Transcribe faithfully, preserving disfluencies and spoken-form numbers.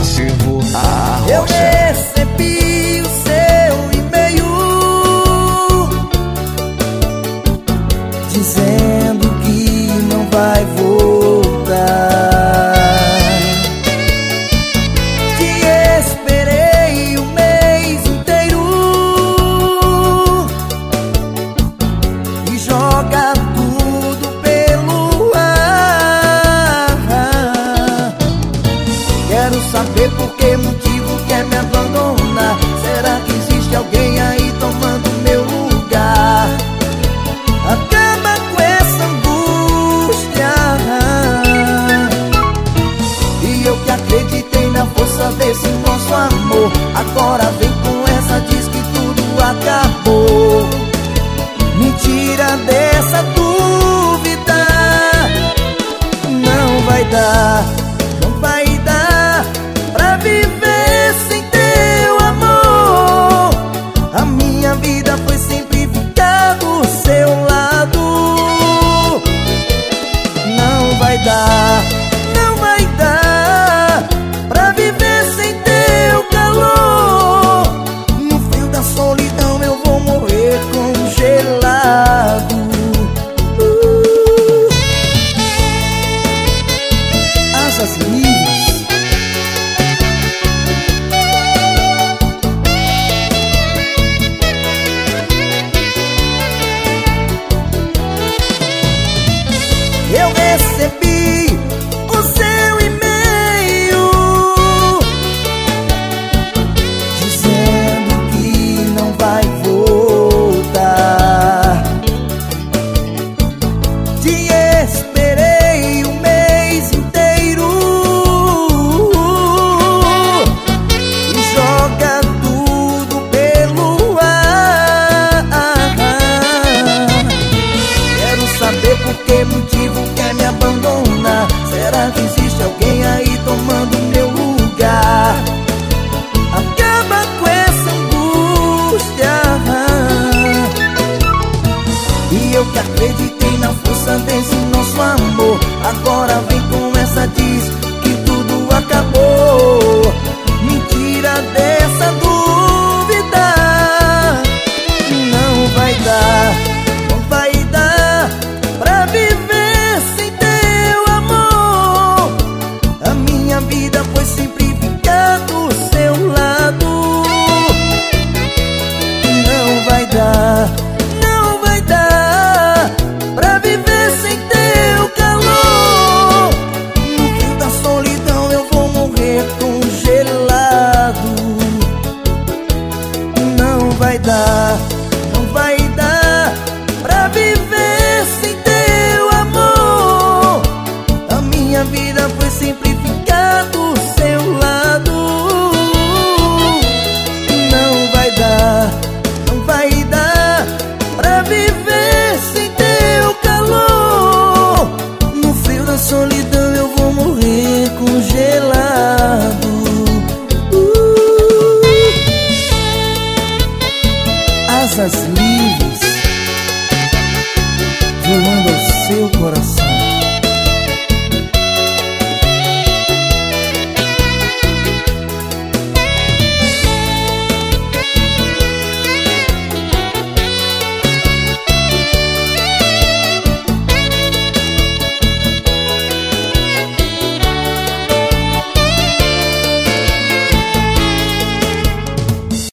Silvio a Eu Rocha. recebi o seu e-mail dizendo que não vai voltar. Te esperei o mês inteiro e joga tudo pelo ar. Quero saber por que motivo quer me abandonar. Será que existe alguém aí tomando meu lugar? Acaba com essa angústia. E eu que acreditei na força desse nosso amor, agora vem com essa, diz que tudo acabou. Me tira dessa dúvida. Não vai dar, não vai dar pra viver sem teu amor. A minha vida foi sempre ficar do seu lado. Não vai dar, não vai dar pra viver sem teu calor. No frio da solidão eu vou morrer congelado. uh. Asas livres. Eu recebi o seu e-mail dizendo que não vai voltar. Te esperei o mês inteiro e joga tudo pelo ar. Quero saber por que motivo quer me abandonar. Será que existe alguém aí tomando meu lugar? Acaba com essa angústia. E eu que acreditei na força desse nosso amor, agora vem